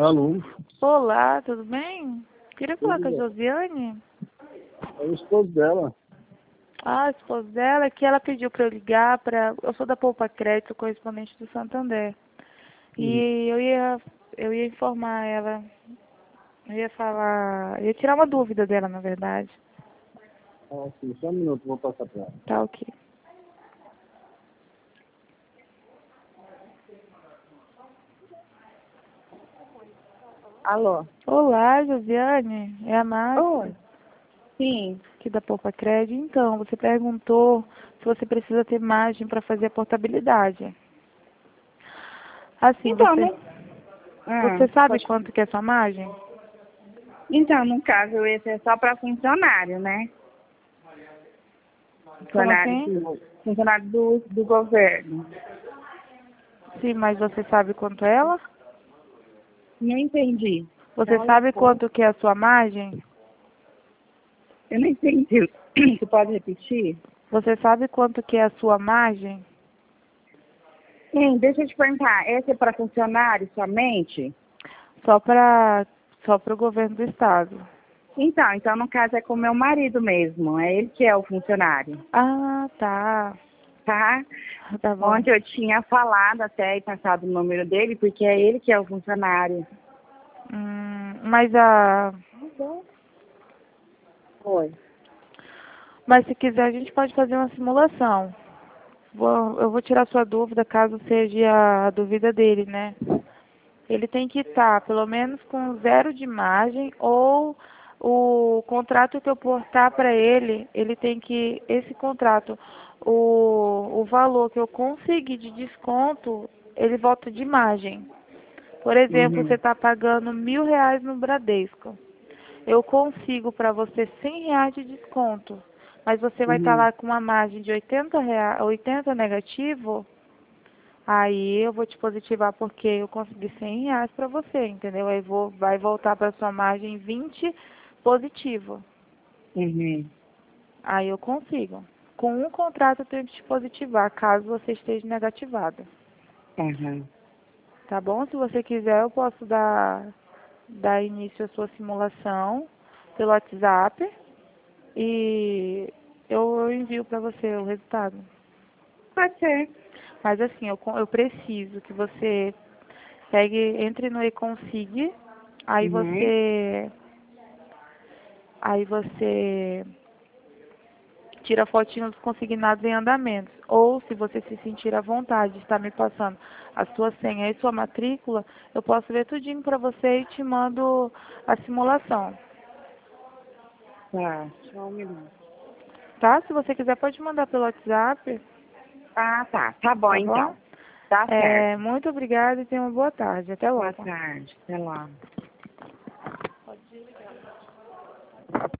Alô? Olá, tudo bem? Queria falar com a Tudo bem. Josiane. É o esposo dela. A esposa dela, que ela pediu para eu ligar para... Eu sou da Poupa Crédito, correspondente do Santander. Sim. E eu ia informar ela. Eu ia falar... Eu ia tirar uma dúvida dela, na verdade. Ah, sim. Só um minuto, vou passar pra ela. Tá ok. Alô? Olá, Josiane. É a Márcia, Oi. Sim. aqui da Poupa Crédito. Então, você perguntou se você precisa ter margem para fazer a portabilidade. Assim, Então, você... não... Você sabe pode... quanto que é a sua margem? Então, no caso, esse é só para funcionário, né? Como Funcionário assim? funcionário do governo. Sim, mas você sabe quanto é ela? Não entendi. Você sabe quanto que é a sua margem? Eu não entendi. Você pode repetir? Você sabe quanto que é a sua margem? Sim, deixa eu te perguntar. Esse é para funcionário somente? Só para o governo do estado. Então, no caso, é com meu marido mesmo. É ele que é o funcionário, Ah, tá. tá? Tá bom. Onde eu tinha falado até e passado o número dele, porque é ele que é o funcionário. Mas a... Oi. Mas se quiser a gente pode fazer uma simulação. Eu vou tirar sua dúvida caso seja a dúvida dele, né? Ele tem que estar pelo menos com 0 de margem ou o contrato que eu portar para ele, ele tem que, esse contrato, o valor que eu conseguir de desconto, ele volta de margem. Por exemplo, você Uhum. está pagando R$ 1.000 no Bradesco. Eu consigo para você R$ 100 de desconto, mas você vai estar Uhum. lá com uma margem de R$ 80, 80 negativo. Aí eu vou te positivar porque eu consegui R$ 100 para você, entendeu? Aí vai voltar para sua margem 20 positivo. Uhum. Aí eu consigo. Com um contrato eu tenho que te positivar, caso você esteja negativado. Uhum. Tá bom? Se você quiser, eu posso dar início à sua simulação pelo WhatsApp e eu envio para você o resultado. Pode ser. Mas assim, eu preciso que você entre no eConsig, aí Uhum. você tira a fotinho dos consignados em andamentos. Ou se você se sentir à vontade de estar me passando a sua senha e sua matrícula, eu posso ver tudinho para você e te mando a simulação. Tá. Só um minuto. Tá? Se você quiser pode mandar pelo WhatsApp, Ah, tá. Tá bom, tá bom? então. Tá certo. Muito obrigada e tenha uma boa tarde. Até Boa logo. tarde. Até logo.